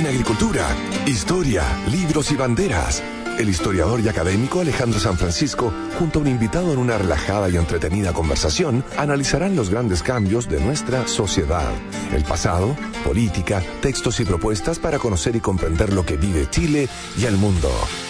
En agricultura, historia, libros y banderas. El historiador y académico Alejandro San Francisco, junto a un invitado en una relajada y entretenida conversación, analizarán los grandes cambios de nuestra sociedad, el pasado, política, textos y propuestas para conocer y comprender lo que vive Chile y el mundo.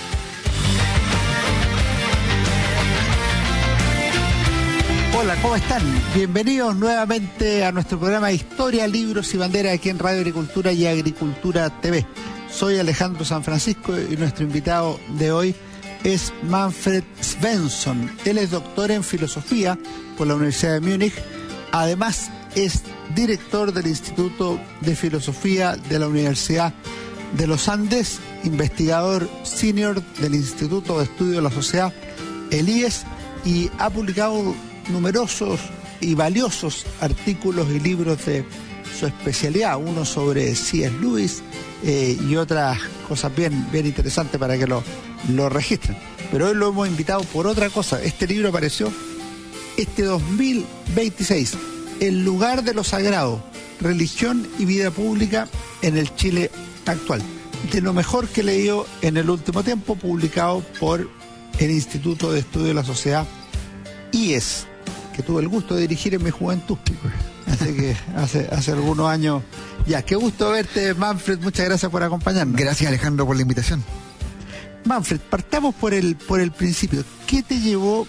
Hola, ¿cómo están? Bienvenidos nuevamente a nuestro programa de Historia, Libros y Banderas aquí en Radio Agricultura y Agricultura TV. Soy Alejandro San Francisco y nuestro invitado de hoy es Manfred Svensson. Él es doctor en filosofía por la Universidad de Múnich. Además, es director del Instituto de Filosofía de la Universidad de los Andes, investigador senior del Instituto de Estudio de la Sociedad, el IES, y ha publicado numerosos y valiosos artículos y libros de su especialidad, uno sobre C.S. Lewis y otras cosas bien interesantes para que lo registren. Pero hoy lo hemos invitado por otra cosa. Este libro apareció este 2026, El lugar de lo sagrado, religión y vida pública en el Chile actual. De lo mejor que he leído en el último tiempo, publicado por el Instituto de Estudio de la Sociedad IES, que tuve el gusto de dirigir en mi juventud. Así que hace algunos años ya. Qué gusto verte, Manfred. Muchas gracias por acompañarnos. Gracias, Alejandro, por la invitación. Manfred, partamos por el principio. ¿Qué te llevó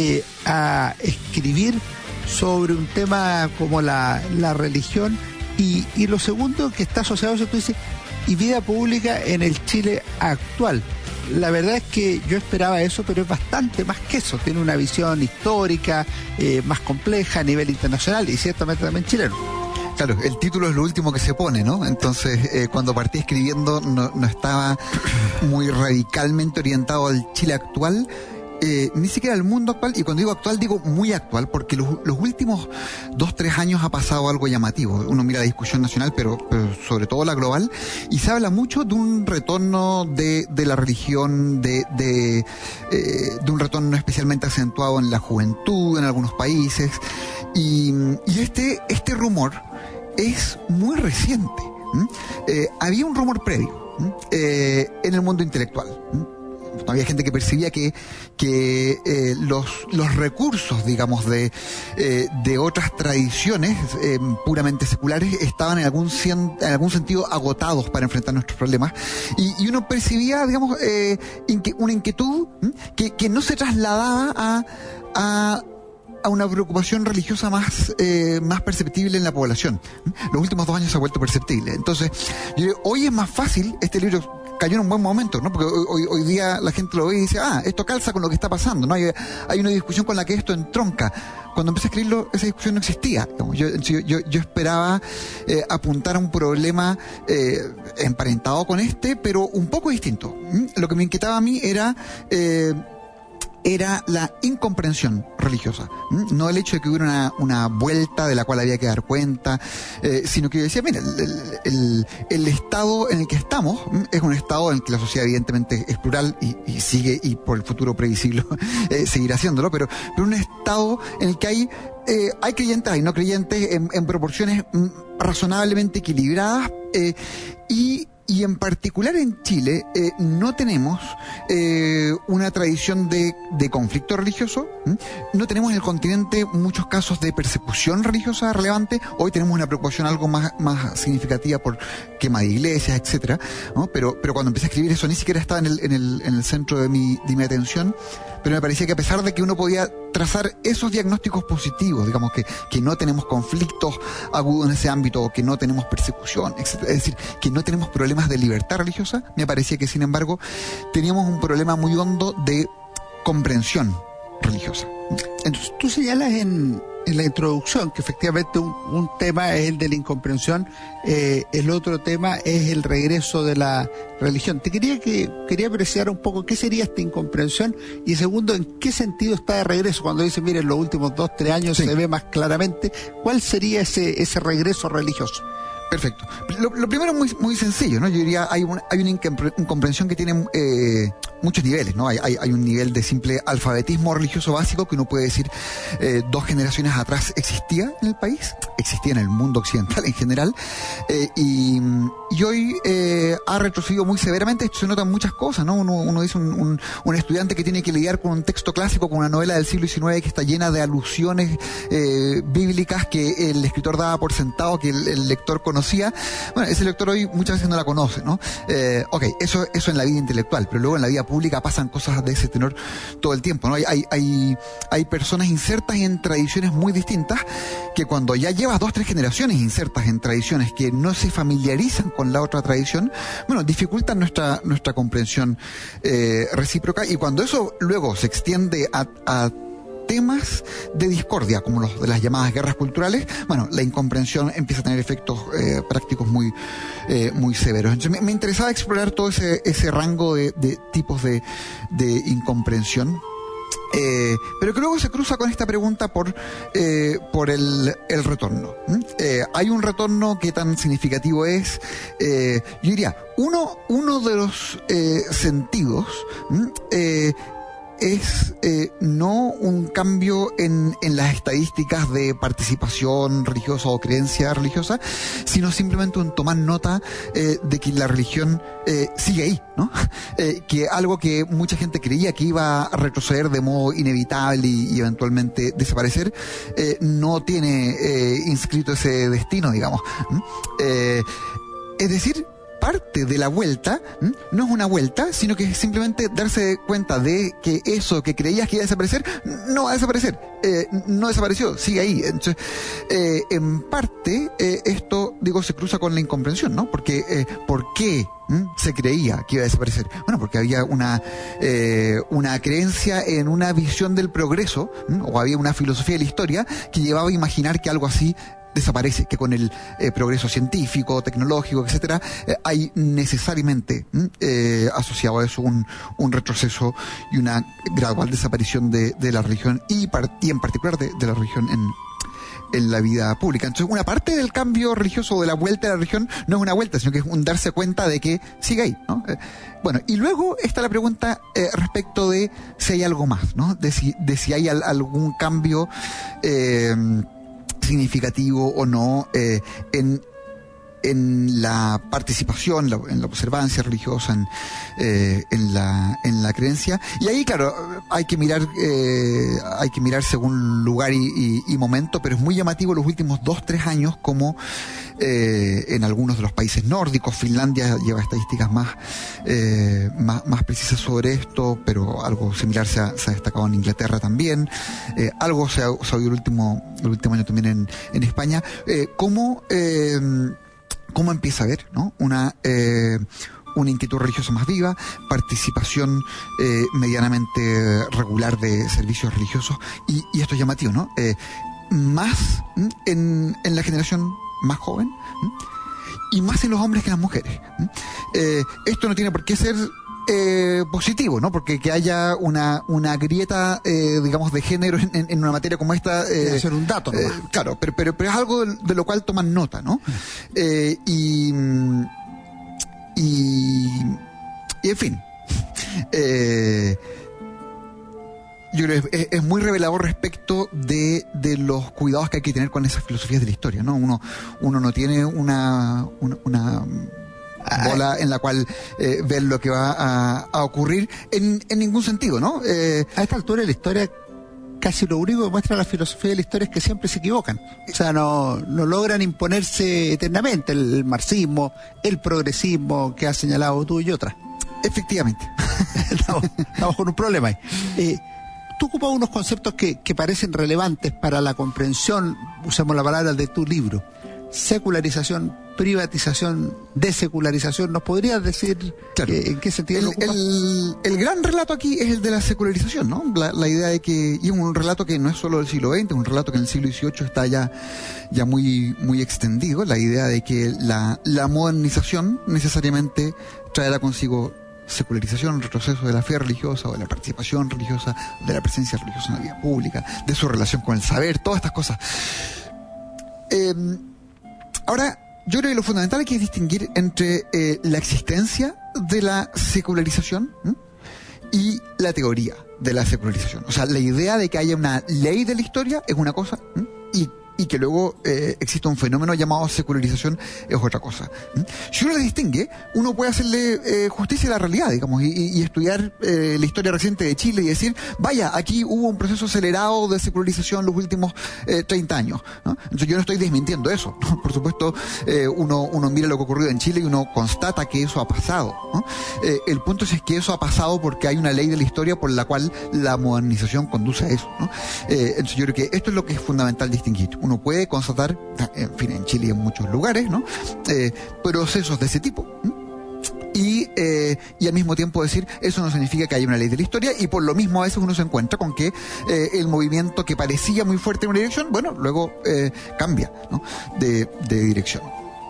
a escribir sobre un tema como la religión? Y lo segundo, que está asociado a eso, tú dices, y vida pública en el Chile actual. La verdad es que yo esperaba eso, pero es bastante más que eso. Tiene una visión histórica, más compleja a nivel internacional y ciertamente también chileno. Claro, el título es lo último que se pone, ¿no? Entonces, cuando partí escribiendo no estaba muy radicalmente orientado al Chile actual, ni siquiera al mundo actual, y cuando digo actual digo muy actual, porque los últimos 2-3 años ha pasado algo llamativo. Uno mira la discusión nacional, pero sobre todo la global, y se habla mucho de un retorno de la religión, de un retorno especialmente acentuado en la juventud, en algunos países, y este rumor es muy reciente. Había un rumor previo en el mundo intelectual. Había gente que percibía que los recursos, digamos, de otras tradiciones puramente seculares estaban en algún sentido agotados para enfrentar nuestros problemas, y uno percibía, digamos, una inquietud que no se trasladaba a una preocupación religiosa más perceptible en la población. Los últimos 2 años se ha vuelto perceptible. Entonces, hoy es más fácil. Este libro cayó en un buen momento, ¿no? Porque hoy día la gente lo ve y dice, esto calza con lo que está pasando, ¿no? Hay una discusión con la que esto entronca. Cuando empecé a escribirlo, esa discusión no existía. Yo esperaba apuntar a un problema emparentado con pero un poco distinto. Lo que me inquietaba a mí era la incomprensión religiosa, no el hecho de que hubiera una vuelta de la cual había que dar cuenta, sino que yo decía, mira, el estado en el que estamos es un estado en el que la sociedad evidentemente es plural y sigue, y por el futuro previsible seguirá haciéndolo, pero un estado en el que hay creyentes, hay no creyentes en proporciones razonablemente equilibradas, y en particular en Chile no tenemos una tradición de conflicto religioso, no tenemos en el continente muchos casos de persecución religiosa relevante. Hoy tenemos una preocupación algo más significativa por quema de iglesias, etcétera, ¿no? Pero cuando empecé a escribir eso ni siquiera estaba en el centro de mi atención. Pero me parecía que a pesar de que uno podía trazar esos diagnósticos positivos, digamos que no tenemos conflictos agudos en ese ámbito, o que no tenemos persecución, etc., es decir, que no tenemos problemas de libertad religiosa, me parecía que sin embargo teníamos un problema muy hondo de comprensión religiosa. Entonces tú señalas en la introducción que efectivamente un tema es el de la incomprensión, el otro tema es el regreso de la religión. Quería apreciar un poco qué sería esta incomprensión, y segundo, en qué sentido está de regreso. Cuando dice, mire, en los últimos 2-3 años se ve más claramente, ¿cuál sería ese regreso religioso? Perfecto. Lo primero es muy sencillo, ¿no? Yo diría, hay una incomprensión que tiene muchos niveles, ¿no? Hay un nivel de simple alfabetismo religioso básico que uno puede decir 2 generaciones atrás existía en el país, existía en el mundo occidental en general, y hoy ha retrocedido muy severamente. Esto se nota en muchas cosas, ¿no? Uno dice un estudiante que tiene que lidiar con un texto clásico, con una novela del siglo XIX que está llena de alusiones bíblicas que el escritor daba por sentado que el lector conocía. Bueno, ese lector hoy muchas veces no la conoce, ¿no? Ok, eso en la vida intelectual, pero luego en la vida pública pasan cosas de ese tenor todo el tiempo, ¿no? Hay personas insertas en tradiciones muy distintas que cuando ya llevas 2, 3 generaciones insertas en tradiciones que no se familiarizan con la otra tradición, bueno, dificultan nuestra comprensión recíproca, y cuando eso luego se extiende a temas de discordia, como los de las llamadas guerras culturales, bueno, la incomprensión empieza a tener efectos prácticos muy severos. Entonces me interesaba explorar todo ese rango de tipos de incomprensión. Pero que luego se cruza con esta pregunta por el retorno. Hay un retorno que tan significativo es, yo diría, uno de los sentidos es no un cambio en las estadísticas de participación religiosa o creencia religiosa, sino simplemente un tomar nota de que la religión sigue ahí, ¿no? Que algo que mucha gente creía que iba a retroceder de modo inevitable y eventualmente desaparecer, no tiene inscrito ese destino, digamos. Es decir, parte de la vuelta no es una vuelta, sino que es simplemente darse cuenta de que eso que creías que iba a desaparecer no va a desaparecer, no desapareció, sigue ahí. Entonces, en parte esto, digo, se cruza con la incomprensión, ¿no? Porque ¿por qué se creía que iba a desaparecer? Bueno, porque había una creencia en una visión del progreso, o había una filosofía de la historia que llevaba a imaginar que algo así desaparece, que con el progreso científico, tecnológico, etcétera, hay necesariamente asociado a eso un retroceso y una gradual desaparición de la religión y en particular de la religión en la vida pública. Entonces, una parte del cambio religioso, de la vuelta de la religión, no es una vuelta, sino que es un darse cuenta de que sigue ahí, ¿no? Bueno, y luego está la pregunta respecto de si hay algo más, ¿no? De si hay algún cambio significativo o no en la participación, en la observancia religiosa, en la creencia. Y ahí, claro, hay que mirar según lugar y momento, pero es muy llamativo los últimos 2-3 años como en algunos de los países nórdicos, Finlandia lleva estadísticas más precisas sobre esto, pero algo similar se ha destacado en Inglaterra también, algo se ha oído el último año también en España, cómo empieza a haber, ¿no? Una inquietud religiosa más viva, participación medianamente regular de servicios religiosos, y esto es llamativo, ¿no? Más en la generación más joven, y más en los hombres que en las mujeres. Esto no tiene por qué ser positivo, ¿no? Porque que haya una grieta, digamos, de género en una materia como esta, ser un dato, ¿no? Claro, pero es algo de lo cual toman nota, ¿no? Y en fin, yo creo que es muy revelador respecto de los cuidados que hay que tener con esas filosofías de la historia, ¿no? Uno no tiene una bola en la cual ver lo que va a ocurrir en ningún sentido, ¿no? A esta altura de la historia, casi lo único que muestra la filosofía de la historia es que siempre se equivocan. O sea, no logran imponerse eternamente. El marxismo, el progresismo que has señalado tú y otras. Efectivamente. Estamos con un problema ahí. Tú ocupas unos conceptos que parecen relevantes para la comprensión, usamos la palabra de tu libro: secularización, privatización, desecularización. ¿Nos podrías decir en qué sentido? El gran relato aquí es el de la secularización, ¿no? La idea de que, y es un relato que no es solo del siglo XX, es un relato que en el siglo XVIII está ya muy, muy extendido, la idea de que la modernización necesariamente traerá consigo secularización, retroceso de la fe religiosa o de la participación religiosa, de la presencia religiosa en la vida pública, de su relación con el saber, todas estas cosas. Ahora, yo creo que lo fundamental hay que distinguir entre la existencia de la secularización y la teoría de la secularización. O sea, la idea de que haya una ley de la historia es una cosa, y que luego exista un fenómeno llamado secularización es otra cosa. Si uno le distingue, uno puede hacerle justicia a la realidad, digamos, y estudiar la historia reciente de Chile y decir, vaya, aquí hubo un proceso acelerado de secularización los últimos 30 años, ¿no? Entonces yo no estoy desmintiendo eso, ¿no? Por supuesto, uno mira lo que ha ocurrido en Chile y uno constata que eso ha pasado, ¿no? El punto es que eso ha pasado porque hay una ley de la historia por la cual la modernización conduce a eso, ¿no? Entonces yo creo que esto es lo que es fundamental distinguir. Uno puede constatar, en fin, en Chile y en muchos lugares, ¿no? Procesos de ese tipo. Y al mismo tiempo decir, eso no significa que haya una ley de la historia, y por lo mismo a veces uno se encuentra con que el movimiento que parecía muy fuerte en una dirección, bueno, luego cambia, ¿no? de dirección.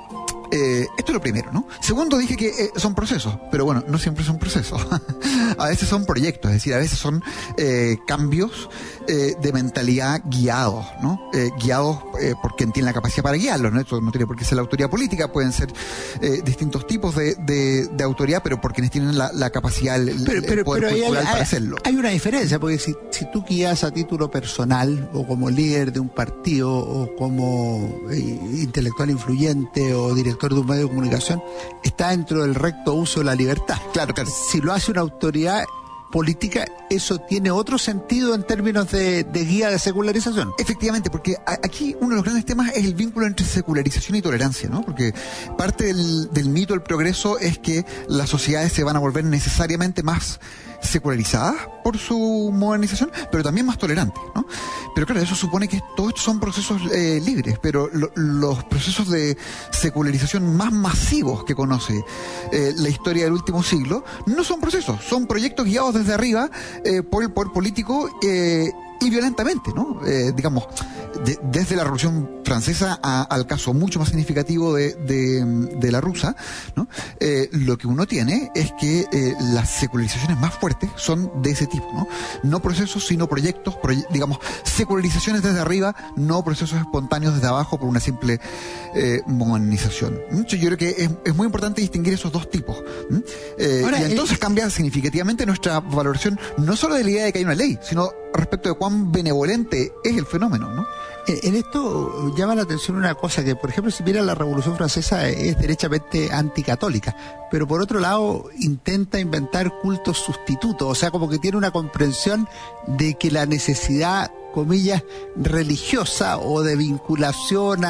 Esto es lo primero, ¿no? Segundo, dije que son procesos, pero bueno, no siempre son procesos. A veces son proyectos, es decir, a veces son cambios de mentalidad guiados, ¿no? Guiados por quien tiene la capacidad para guiarlos, ¿no? Esto no tiene por qué ser la autoridad política, pueden ser distintos tipos de autoridad, pero por quienes tienen la capacidad, el poder cultural para hacerlo. Hay una diferencia, porque si tú guías a título personal, o como líder de un partido, o como intelectual influyente, o director de un medio de comunicación, está dentro del recto uso de la libertad. Claro, claro. Si lo hace una autoridad política, eso tiene otro sentido en términos de guía de secularización. Efectivamente, porque aquí uno de los grandes temas es el vínculo entre secularización y tolerancia, ¿no? Porque parte del mito del progreso es que las sociedades se van a volver necesariamente más secularizadas por su modernización, pero también más tolerantes, ¿no? Pero claro, eso supone que todos estos son procesos libres, pero los procesos de secularización más masivos que conoce la historia del último siglo no son procesos, son proyectos guiados desde arriba por el poder político y violentamente, ¿no? Digamos, desde la Revolución Francesa al caso mucho más significativo de la rusa, ¿no? Lo que uno tiene es que las secularizaciones más fuertes son de ese tipo, ¿no? No procesos, sino proyectos, digamos, secularizaciones desde arriba, no procesos espontáneos desde abajo por una simple modernización. Yo creo que es muy importante distinguir esos dos tipos. Ahora, y entonces cambia significativamente nuestra valoración, no solo de la idea de que hay una ley, sino respecto de cuán benevolente es el fenómeno, ¿no? En esto llama la atención una cosa, que por ejemplo si mira la Revolución Francesa es derechamente anticatólica, pero por otro lado intenta inventar cultos sustitutos, o sea, como que tiene una comprensión de que la necesidad, comillas, religiosa o de vinculación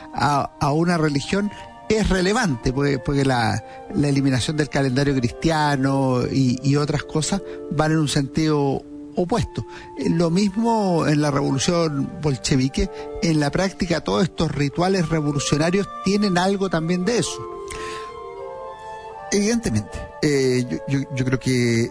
a una religión es relevante, porque la eliminación del calendario cristiano y otras cosas van en un sentido opuesto. Lo mismo en la revolución bolchevique. En la práctica todos estos rituales revolucionarios tienen algo también de eso. Evidentemente. Yo creo que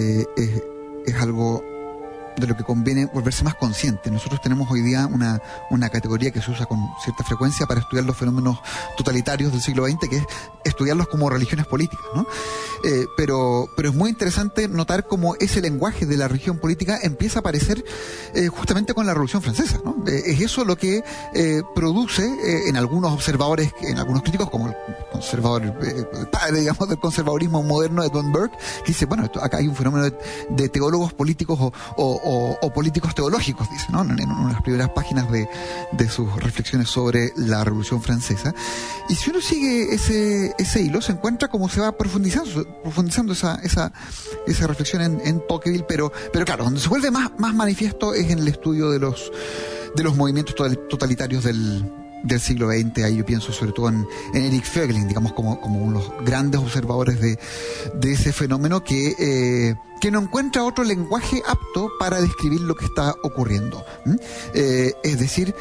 es algo de lo que conviene volverse más consciente. Nosotros tenemos hoy día una categoría que se usa con cierta frecuencia para estudiar los fenómenos totalitarios del siglo XX, que es estudiarlos como religiones políticas, ¿no? Pero es muy interesante notar cómo ese lenguaje de la religión política empieza a aparecer justamente con la Revolución Francesa, ¿no? Es eso lo que produce en algunos observadores, en algunos críticos, como el conservador, el padre, digamos, del conservadurismo moderno de Don Burke, que dice, bueno, acá hay un fenómeno de teólogos políticos o políticos teológicos, dice, ¿no? En una de las primeras páginas de sus reflexiones sobre la Revolución Francesa. Y si uno sigue ese hilo, se encuentra como se va profundizando esa reflexión en Tocqueville, pero claro, donde se vuelve más manifiesto es en el estudio de los movimientos totalitarios del siglo XX. Ahí yo pienso sobre todo en Eric Voegelin, digamos, como uno de los grandes observadores de ese fenómeno que no encuentra otro lenguaje apto para describir lo que está ocurriendo. Es decir,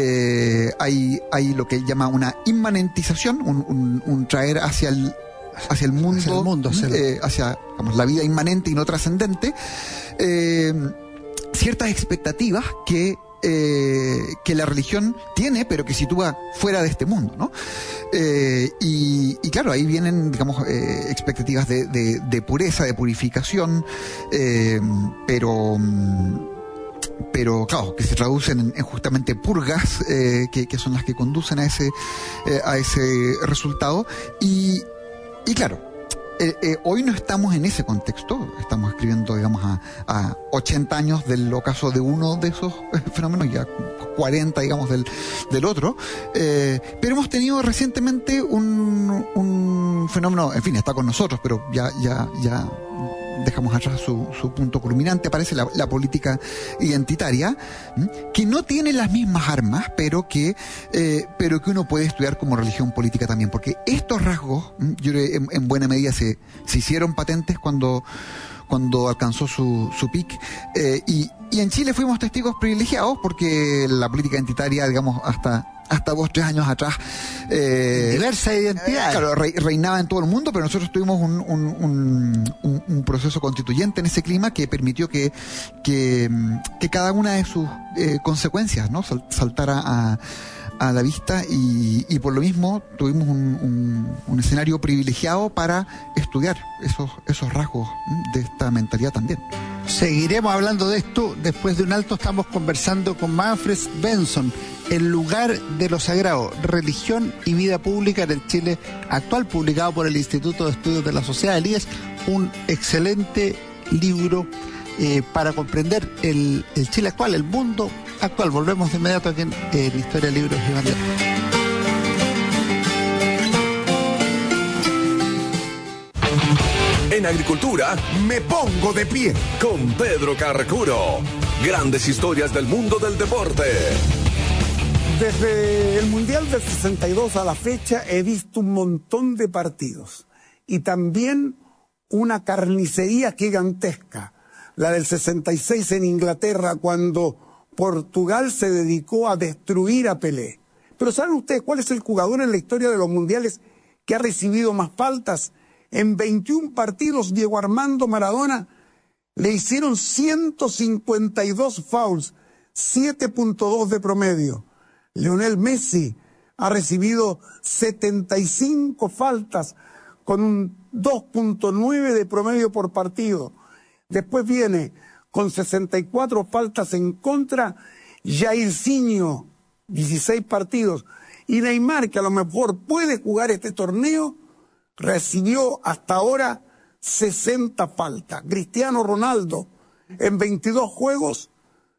hay lo que él llama una inmanentización, un traer hacia el mundo, hacia digamos, la vida inmanente y no trascendente, ciertas expectativas que la religión tiene, pero que sitúa fuera de este mundo, ¿no? Y claro, ahí vienen, digamos, expectativas de pureza, de purificación, pero claro, que se traducen en justamente purgas, que son las que conducen a ese resultado. Y claro, Hoy no estamos en ese contexto, estamos escribiendo, digamos, a 80 años del ocaso de uno de esos fenómenos, ya 40, digamos, del otro, pero hemos tenido recientemente un fenómeno, en fin, está con nosotros, pero ya dejamos atrás su punto culminante, parece la política identitaria, que no tiene las mismas armas, pero que uno puede estudiar como religión política también, porque estos rasgos, yo creo que en buena medida se hicieron patentes cuando alcanzó su pic, y en Chile fuimos testigos privilegiados porque la política identitaria, digamos, hasta 2-3 años atrás, diversa identidad, claro, reinaba en todo el mundo, pero nosotros tuvimos un proceso constituyente en ese clima que permitió que cada una de sus consecuencias, ¿no?, saltara a la vista, y por lo mismo tuvimos un escenario privilegiado para estudiar esos rasgos de esta mentalidad también. Seguiremos hablando de esto. Después de un alto estamos conversando con Manfred Svensson, El lugar de lo sagrado, religión y vida pública en el Chile actual, publicado por el Instituto de Estudios de la Sociedad de Elías, un excelente libro para comprender el Chile actual, el mundo actual. Volvemos de inmediato aquí en Historia, Libros y Banderas. En agricultura, me pongo de pie con Pedro Carcuro. Grandes historias del mundo del deporte. Desde el Mundial del 62 a la fecha he visto un montón de partidos y también una carnicería gigantesca, la del 66 en Inglaterra, cuando Portugal se dedicó a destruir a Pelé. Pero ¿saben ustedes cuál es el jugador en la historia de los mundiales que ha recibido más faltas? En 21 partidos, Diego Armando Maradona le hicieron 152 fouls, 7.2 de promedio. Lionel Messi ha recibido 75 faltas con un 2.9 de promedio por partido. Después viene con 64 faltas en contra Jairzinho, 16 partidos. Y Neymar, que a lo mejor puede jugar este torneo, recibió hasta ahora 60 faltas. Cristiano Ronaldo, en 22 juegos,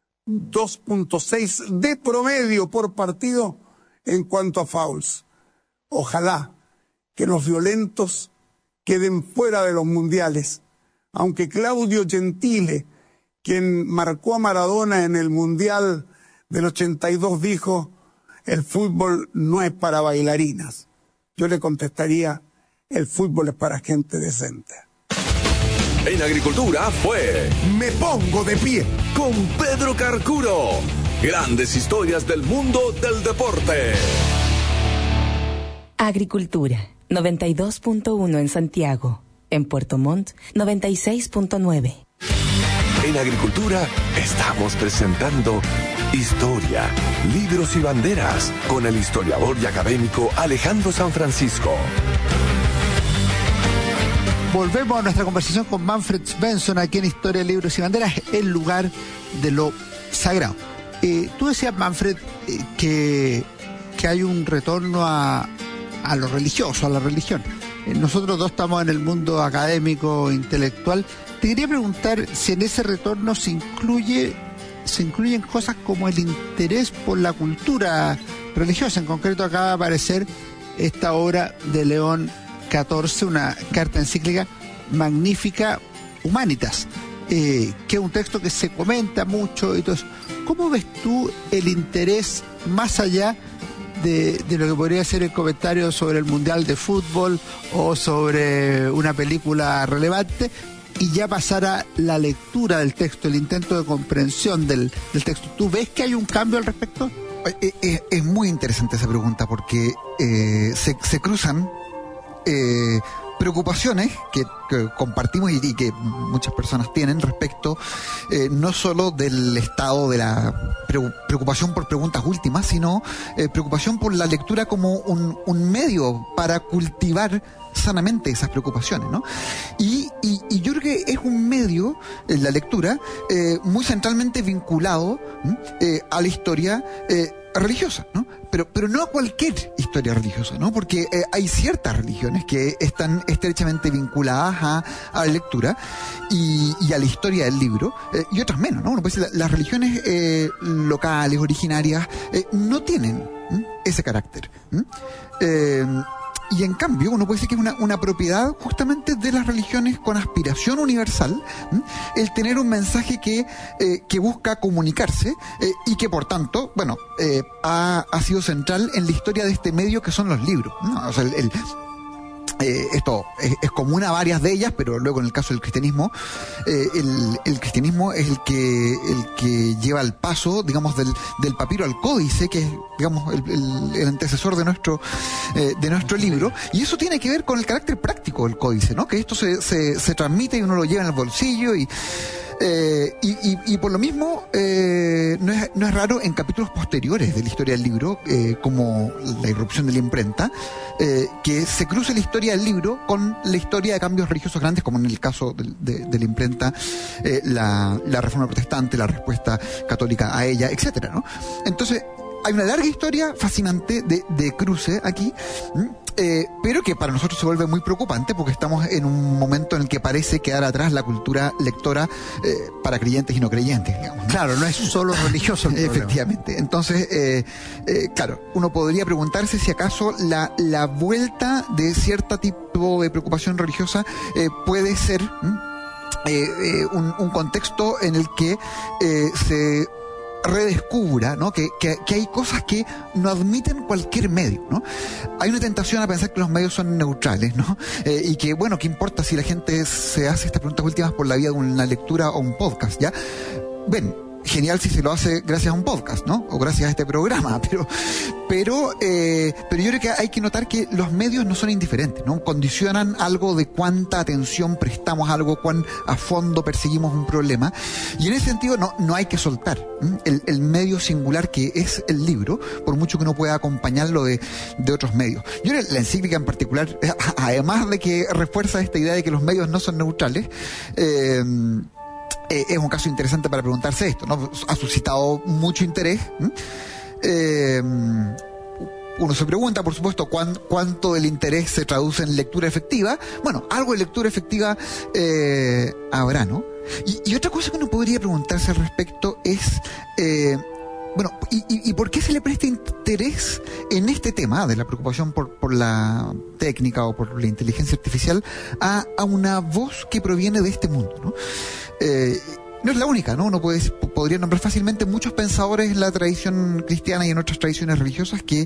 2.6 de promedio por partido en cuanto a fouls. Ojalá que los violentos queden fuera de los mundiales, aunque Claudio Gentile, quien marcó a Maradona en el Mundial del 82, dijo: el fútbol no es para bailarinas. Yo le contestaría: el fútbol es para gente decente. En agricultura fue Me Pongo de Pie con Pedro Carcuro. Grandes historias del mundo del deporte. Agricultura, 92.1 en Santiago. En Puerto Montt, 96.9. En agricultura estamos presentando Historia, Libros y Banderas con el historiador y académico Alejandro San Francisco. Volvemos a nuestra conversación con Manfred Svensson aquí en Historia, Libros y Banderas, el lugar de lo sagrado. Tú decías, Manfred, que hay un retorno a lo religioso, a la religión. Nosotros dos estamos en el mundo académico, intelectual. Te quería preguntar si en ese retorno se incluyen cosas como el interés por la cultura religiosa. En concreto, acaba de aparecer esta obra de León XIV, una carta encíclica magnífica, Humanitas, que es un texto que se comenta mucho y todo eso. ¿Cómo ves tú el interés más allá de lo que podría ser el comentario sobre el Mundial de Fútbol o sobre una película relevante, y ya pasar a la lectura del texto, el intento de comprensión del texto? ¿Tú ves que hay un cambio al respecto? Es muy interesante esa pregunta porque se cruzan preocupaciones que compartimos y que muchas personas tienen respecto no solo del estado de la preocupación por preguntas últimas, sino preocupación por la lectura como un medio para cultivar sanamente esas preocupaciones, ¿no? Y yo creo que es un medio, la lectura, muy centralmente vinculado a la historia, religiosa, ¿no? Pero no cualquier historia religiosa, ¿no? Porque hay ciertas religiones que están estrechamente vinculadas a la lectura y a la historia del libro, y otras menos, ¿no? Uno puede decir, las religiones locales, originarias, no tienen ese carácter. Y en cambio, uno puede decir que es una propiedad justamente de las religiones con aspiración universal, el tener un mensaje que busca comunicarse y que, por tanto, bueno, ha sido central en la historia de este medio que son los libros, ¿no? O sea, esto es común a varias de ellas, pero luego en el caso del cristianismo, el cristianismo es el que lleva el paso, digamos, del papiro al códice, que es, digamos, el antecesor de nuestro libro, y eso tiene que ver con el carácter práctico del códice, ¿no? Que esto se transmite y uno lo lleva en el bolsillo y por lo mismo no es raro en capítulos posteriores de la historia del libro, como la irrupción de la imprenta, que se cruce la historia del libro con la historia de cambios religiosos grandes, como en el caso de la imprenta, la Reforma Protestante, la respuesta católica a ella, etcétera, ¿no? Entonces hay una larga historia fascinante de cruce aquí, pero que para nosotros se vuelve muy preocupante porque estamos en un momento en el que parece quedar atrás la cultura lectora para creyentes y no creyentes, digamos, ¿no? Claro, no es solo religioso el problema. Efectivamente. Entonces, claro, uno podría preguntarse si acaso la vuelta de cierto tipo de preocupación religiosa puede ser un contexto en el que se redescubra, ¿no? Que hay cosas que no admiten cualquier medio, ¿no? Hay una tentación a pensar que los medios son neutrales, ¿no? Y que, bueno, ¿qué importa si la gente se hace estas preguntas últimas por la vía de una lectura o un podcast, ¿ya? Ven, genial si se lo hace gracias a un podcast, ¿no? O gracias a este programa, pero yo creo que hay que notar que los medios no son indiferentes, ¿no? Condicionan algo de cuánta atención prestamos a algo, cuán a fondo perseguimos un problema, y en ese sentido no hay que soltar el medio singular que es el libro, por mucho que uno pueda acompañarlo de otros medios. Yo creo que la encíclica en particular, además de que refuerza esta idea de que los medios no son neutrales, es un caso interesante para preguntarse esto, ¿no? Ha suscitado mucho interés. Uno se pregunta, por supuesto, cuánto del interés se traduce en lectura efectiva. Bueno, algo de lectura efectiva habrá, ¿no? Y otra cosa que uno podría preguntarse al respecto es, bueno, ¿y por qué se le presta interés en este tema de la preocupación por la técnica o por la inteligencia artificial a una voz que proviene de este mundo, ¿no? No es la única, ¿no? Uno podría nombrar fácilmente muchos pensadores en la tradición cristiana y en otras tradiciones religiosas que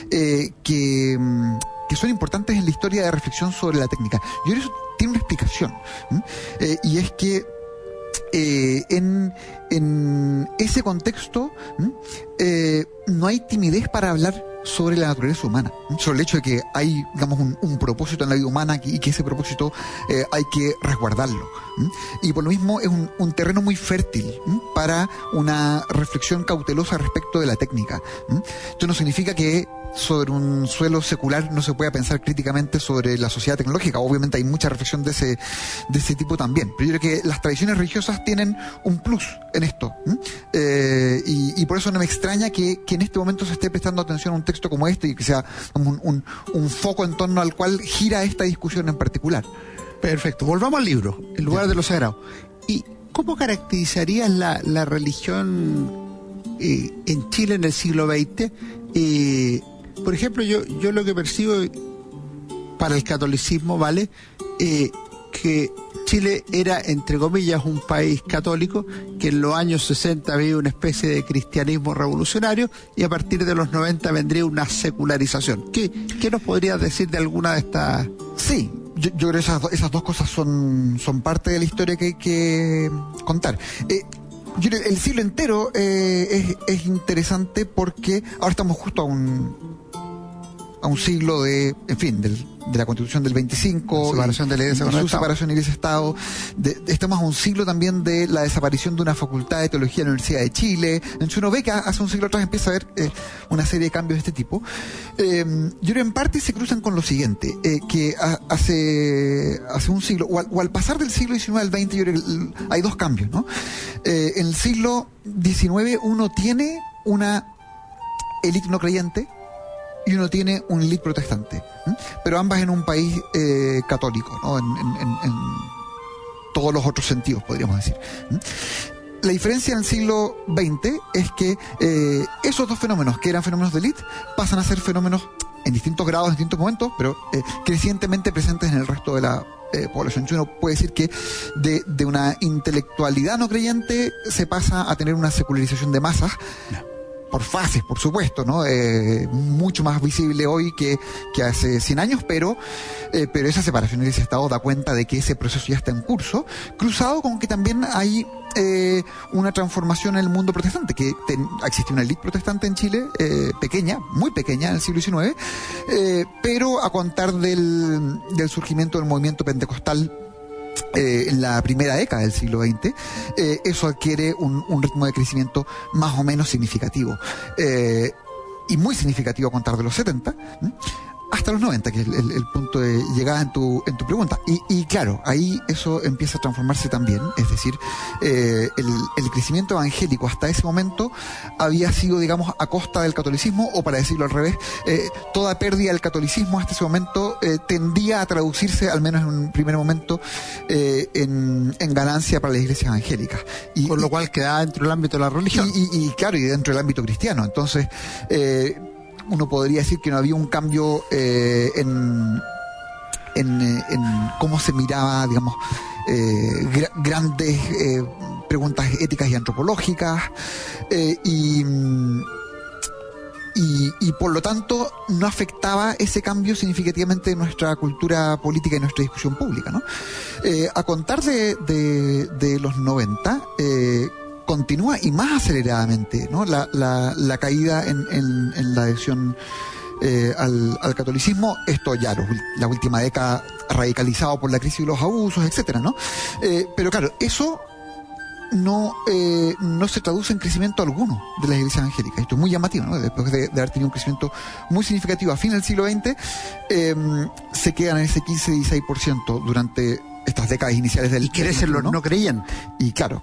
son importantes en la historia de reflexión sobre la técnica. Yo creo que eso tiene una explicación, y es que en ese contexto no hay timidez para hablar sobre la naturaleza humana, sobre el hecho de que hay, digamos, un propósito en la vida humana y que ese propósito hay que resguardarlo. Y por lo mismo es un terreno muy fértil para una reflexión cautelosa respecto de la técnica. Esto no significa que sobre un suelo secular no se pueda pensar críticamente sobre la sociedad tecnológica. Obviamente hay mucha reflexión de ese tipo también, pero yo creo que las tradiciones religiosas tienen un plus en esto, y por eso no me extraña que en este momento se esté prestando atención a un texto como este y que sea un foco en torno al cual gira esta discusión en particular. Perfecto, volvamos al libro, El lugar de lo sagrado. ¿Y cómo caracterizarías la religión en Chile en el siglo XX? Por ejemplo, yo lo que percibo para el catolicismo, ¿vale? Que Chile era, entre comillas, un país católico que en los años 60 había una especie de cristianismo revolucionario y a partir de los 90 vendría una secularización. ¿Qué nos podrías decir de alguna de estas? Sí, yo creo que esas dos cosas son parte de la historia que hay que contar. Yo creo que el siglo entero es interesante porque ahora estamos justo a un siglo de la Constitución del 25, separación de la Iglesia con el su Estado. separación de Iglesia-Estado. Estamos a un siglo también de la desaparición de una facultad de teología en la Universidad de Chile. Entonces uno ve que hace un siglo atrás empieza a haber una serie de cambios de este tipo. Yo creo que en parte se cruzan con lo siguiente, que hace un siglo, o al pasar del siglo XIX al XX, yo creo que hay dos cambios, ¿no? En el siglo XIX uno tiene una élite no creyente y uno tiene un élite protestante, pero ambas en un país católico, ¿no? En todos los otros sentidos, podríamos decir. La diferencia en el siglo XX es que esos dos fenómenos, que eran fenómenos de élite, pasan a ser fenómenos en distintos grados, en distintos momentos, pero crecientemente presentes en el resto de la población. Uno puede decir que de una intelectualidad no creyente se pasa a tener una secularización de masas, por fases, por supuesto, ¿no? Mucho más visible hoy que hace 100 años, pero esa separación de ese Estado da cuenta de que ese proceso ya está en curso, cruzado con que también hay una transformación en el mundo protestante, que existe una élite protestante en Chile, pequeña, muy pequeña en el siglo XIX, pero a contar del surgimiento del movimiento pentecostal en la primera década del siglo XX, eso adquiere un ritmo de crecimiento más o menos significativo, y muy significativo a contar de los 70 hasta los 90, que es el punto de llegada en tu pregunta. Y claro, ahí eso empieza a transformarse también, es decir, el crecimiento evangélico hasta ese momento había sido, digamos, a costa del catolicismo, o para decirlo al revés, toda pérdida del catolicismo hasta ese momento tendía a traducirse, al menos en un primer momento, en ganancia para las iglesias evangélicas. Por lo cual quedaba dentro del ámbito de la religión. Y claro, y dentro del ámbito cristiano. Entonces, uno podría decir que no había un cambio en cómo se miraba, digamos, grandes preguntas éticas y antropológicas, y por lo tanto no afectaba ese cambio significativamente en nuestra cultura política y nuestra discusión pública, ¿no? A contar de los 90, continúa, y más aceleradamente, ¿no? La caída en la adhesión al catolicismo. Esto ya la última década radicalizado por la crisis y los abusos, etcétera, ¿no? Pero claro, eso no se traduce en crecimiento alguno de las iglesias evangélicas. Esto es muy llamativo, ¿no? Después de haber tenido un crecimiento muy significativo a fin del siglo XX, se quedan en ese 15-16% durante estas décadas iniciales del... Y crecen los no creyentes. Y claro.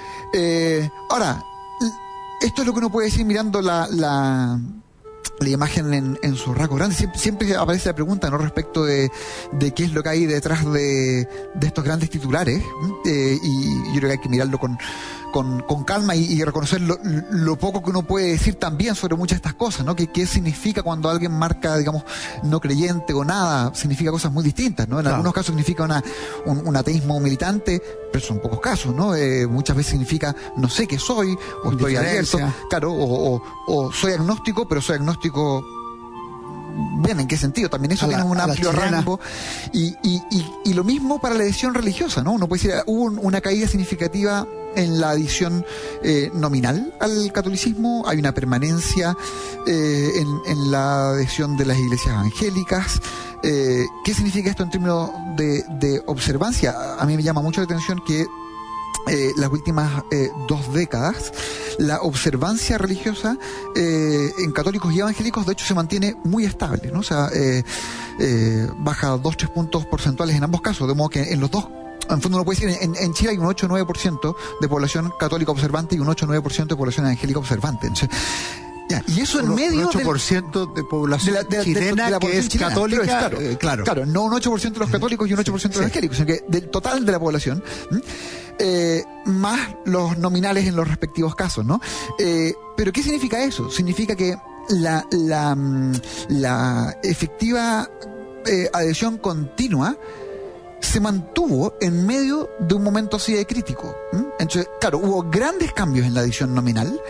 Ahora, esto es lo que uno puede decir mirando la imagen en su rasgo grande. Siempre aparece la pregunta, ¿no?, respecto de qué es lo que hay detrás de estos grandes titulares, y yo creo que hay que mirarlo con calma y reconocer lo poco que uno puede decir también sobre muchas de estas cosas, ¿no? ¿Qué significa cuando alguien marca, digamos, no creyente o nada? Significa cosas muy distintas, ¿no? En algunos casos significa un ateísmo militante, pero son pocos casos, ¿no? Muchas veces significa no sé qué soy, o estoy abierto, claro, o soy agnóstico, pero soy agnóstico. Bien, ¿en qué sentido? También eso tiene un amplio rango. Y lo mismo para la adhesión religiosa, ¿no? Uno puede decir, hubo una caída significativa en la adhesión nominal al catolicismo, hay una permanencia en la adhesión de las iglesias evangélicas. ¿Qué significa esto en términos de observancia? A mí me llama mucho la atención que las últimas 2 décadas la observancia religiosa en católicos y evangélicos de hecho se mantiene muy estable, ¿no? O sea, baja 2-3 puntos porcentuales en ambos casos, de modo que en los dos, en fondo uno puede decir, en Chile hay un 8-9% de población católica observante y un 8-9% de población evangélica observante. Entonces, y eso en medio del 8% de población chilena de la que es chilena, católica, claro, no un 8% de los católicos y un 8% de los evangélicos, sino que del total de la población, más los nominales en los respectivos casos, ¿no? Pero ¿qué significa eso? Significa que la efectiva adhesión continua se mantuvo en medio de un momento así de crítico. Entonces, claro, hubo grandes cambios en la adhesión nominal,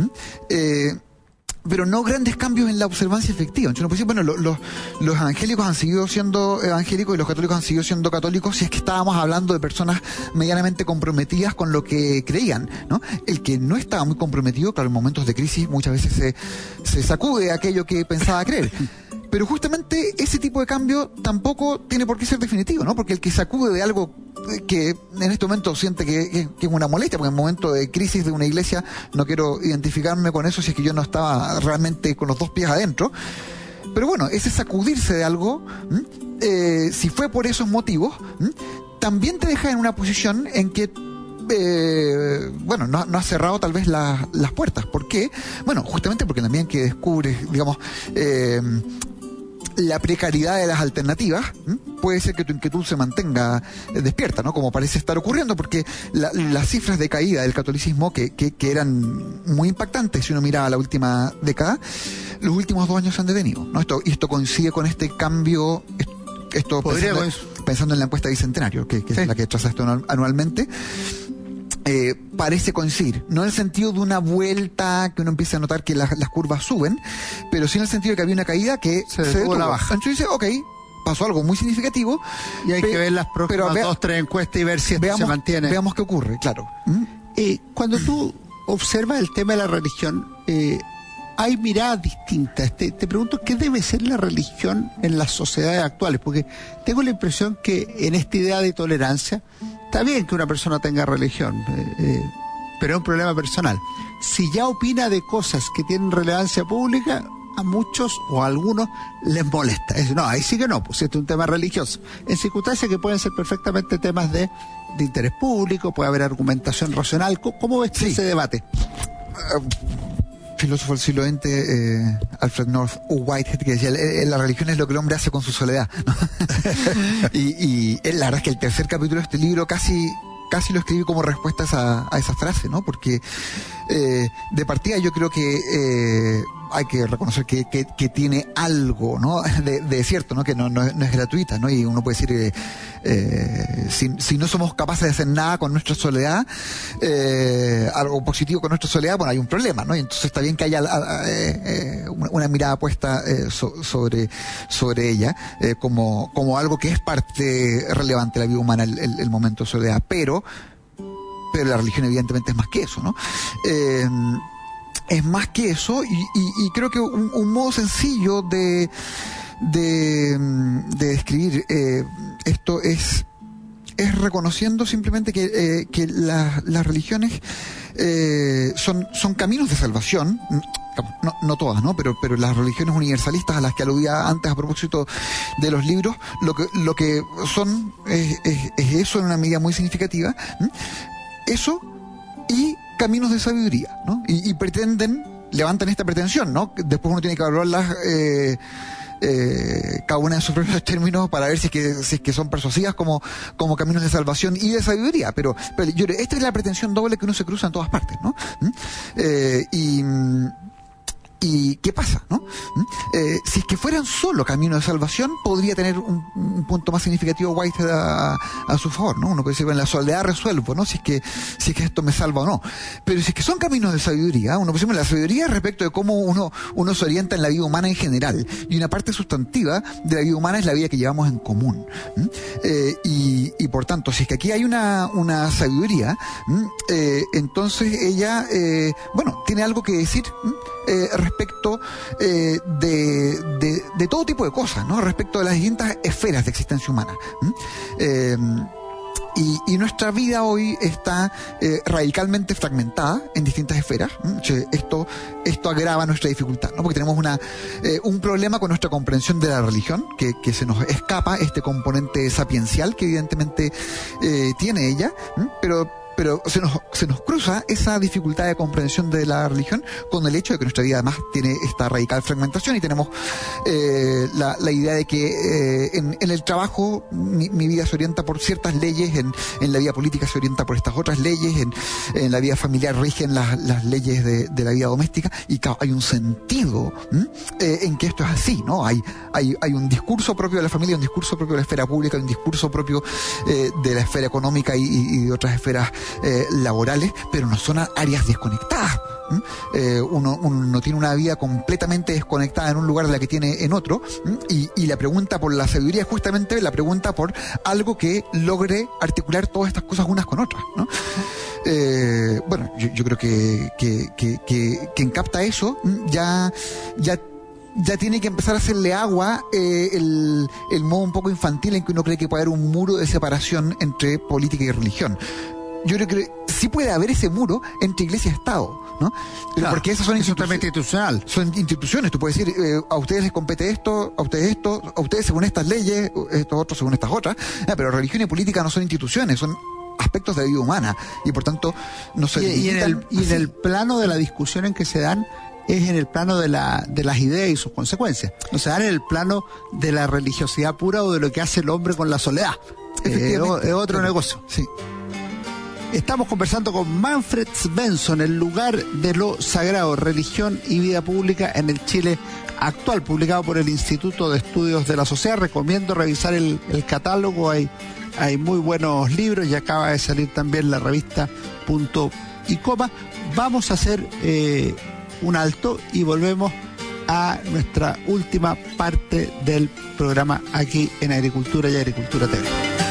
pero no grandes cambios en la observancia efectiva. Entonces, no puede decir, bueno, los evangélicos han seguido siendo evangélicos y los católicos han seguido siendo católicos si es que estábamos hablando de personas medianamente comprometidas con lo que creían, ¿no? El que no estaba muy comprometido, claro, en momentos de crisis muchas veces se sacude aquello que pensaba creer. Pero justamente ese tipo de cambio tampoco tiene por qué ser definitivo, ¿no? Porque el que se acude de algo que en este momento siente que es una molestia, porque en momento de crisis de una iglesia no quiero identificarme con eso si es que yo no estaba realmente con los 2 pies adentro. Pero bueno, ese sacudirse de algo, si fue por esos motivos, también te deja en una posición en que bueno, no ha cerrado tal vez las puertas. ¿Por qué? Bueno, justamente porque en la medida en que descubres, digamos, la precariedad de las alternativas, puede ser que tu inquietud se mantenga despierta, ¿no? Como parece estar ocurriendo, porque las cifras de caída del catolicismo que eran muy impactantes, si uno mira la última década, los últimos 2 años se han detenido, ¿no? Esto coincide con este cambio, pensando en la encuesta bicentenario, que es la que traza esto anualmente. Parece coincidir, no en el sentido de una vuelta que uno empiece a notar que las curvas suben, pero sí en el sentido de que había una caída que se detuvo la baja. Entonces dice, ok, pasó algo muy significativo, y hay que ver las próximas 2-3 encuestas y ver si esto se mantiene. Veamos qué ocurre, claro. Cuando tú observas el tema de la religión, hay miradas distintas. Te pregunto, ¿qué debe ser la religión en las sociedades actuales? Porque tengo la impresión que en esta idea de tolerancia, está bien que una persona tenga religión, pero es un problema personal. Si ya opina de cosas que tienen relevancia pública, a muchos o a algunos les molesta. No, ahí sí que no, pues esto es un tema religioso. En circunstancias que pueden ser perfectamente temas de interés público, puede haber argumentación racional. ¿Cómo ves ese debate? Filósofo del siglo XX, Alfred North Whitehead, que decía, la religión es lo que el hombre hace con su soledad, ¿no? y la verdad es que el tercer capítulo de este libro casi lo escribí como respuesta a esa frase, ¿no? Porque de partida yo creo que hay que reconocer que tiene algo, ¿no? de cierto, ¿no? Que no es gratuita, ¿no? Y uno puede decir, si no somos capaces de hacer nada con nuestra soledad, algo positivo con nuestra soledad, bueno, hay un problema, ¿no? Y entonces está bien que haya una mirada puesta sobre ella, como algo que es parte relevante de la vida humana, el momento de soledad, pero la religión evidentemente es más que eso, ¿no? Es más que eso, y creo que un modo sencillo de describir esto es reconociendo simplemente que las religiones son caminos de salvación, no todas, ¿no? Pero las religiones universalistas a las que aludía antes a propósito de los libros, lo que son es eso en una medida muy significativa, eso y caminos de sabiduría, ¿no? Y levantan esta pretensión, ¿no? Después uno tiene que evaluarlas cada una en sus propios términos para ver si es que son persuasivas como caminos de salvación y de sabiduría, pero yo creo, esta es la pretensión doble que uno se cruza en todas partes, ¿no? ¿Y qué pasa, no? Si es que fueran solo caminos de salvación, podría tener un punto más significativo Whitehead a su favor, ¿no? Uno puede decir, en la soledad resuelvo, ¿no? Si es que esto me salva o no. Pero si es que son caminos de sabiduría, uno puede decir, la sabiduría respecto de cómo uno se orienta en la vida humana en general. Y una parte sustantiva de la vida humana es la vida que llevamos en común. Y por tanto, si es que aquí hay una sabiduría, entonces ella, tiene algo que decir, respecto de todo tipo de cosas, ¿no? Respecto de las distintas esferas de existencia humana. Y nuestra vida hoy está radicalmente fragmentada en distintas esferas. Esto agrava nuestra dificultad, ¿no? Porque tenemos un problema con nuestra comprensión de la religión, que se nos escapa este componente sapiencial que evidentemente tiene ella, pero se nos cruza esa dificultad de comprensión de la religión con el hecho de que nuestra vida además tiene esta radical fragmentación y tenemos la idea de que en el trabajo mi vida se orienta por ciertas leyes, en la vida política se orienta por estas otras leyes, en la vida familiar rigen las leyes de la vida doméstica, y claro, hay un sentido en que esto es así, ¿no? Hay un discurso propio de la familia, un discurso propio de la esfera pública, un discurso propio de la esfera económica y de otras esferas laborales, pero no son áreas desconectadas. Uno no tiene una vida completamente desconectada en un lugar de la que tiene en otro, y la pregunta por la sabiduría es justamente la pregunta por algo que logre articular todas estas cosas unas con otras, ¿no? Yo creo que quien capta eso ya tiene que empezar a hacerle agua el modo un poco infantil en que uno cree que puede haber un muro de separación entre política y religión. Yo creo que sí puede haber ese muro entre iglesia y Estado, ¿no? Pero porque esas son institucional. Son instituciones. Tú puedes decir, a ustedes les compete esto, a ustedes según estas leyes, estos otros según estas otras. Pero religión y política no son instituciones, son aspectos aspectos de vida humana, y por tanto no se y en el plano de la discusión en que se dan es en el plano de las ideas y sus consecuencias. No se dan en el plano de la religiosidad pura o de lo que hace el hombre con la soledad. Es otro negocio. Sí. Estamos conversando con Manfred Svensson, El lugar de lo sagrado, religión y vida pública en el Chile actual, publicado por el Instituto de Estudios de la Sociedad. Recomiendo revisar el catálogo, hay muy buenos libros y acaba de salir también la revista Punto y Coma. Vamos a hacer un alto y volvemos a nuestra última parte del programa aquí en Agricultura y Agricultura TV.